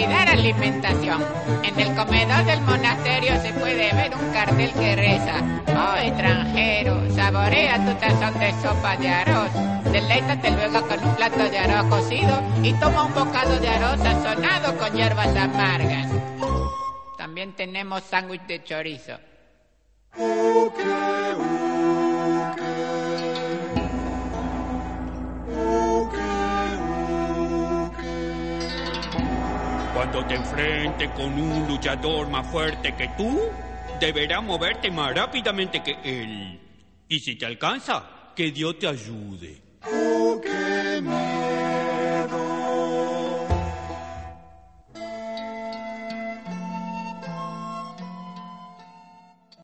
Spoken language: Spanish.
cuidar alimentación. En el comedor del monasterio se puede ver un cartel que reza: oh extranjero, saborea tu tazón de sopa de arroz. Deleítate luego con un plato de arroz cocido y toma un bocado de arroz sazonado con hierbas amargas. También tenemos sándwich de chorizo. Cuando te enfrentes con un luchador más fuerte que tú, deberás moverte más rápidamente que él. Y si te alcanza, que Dios te ayude.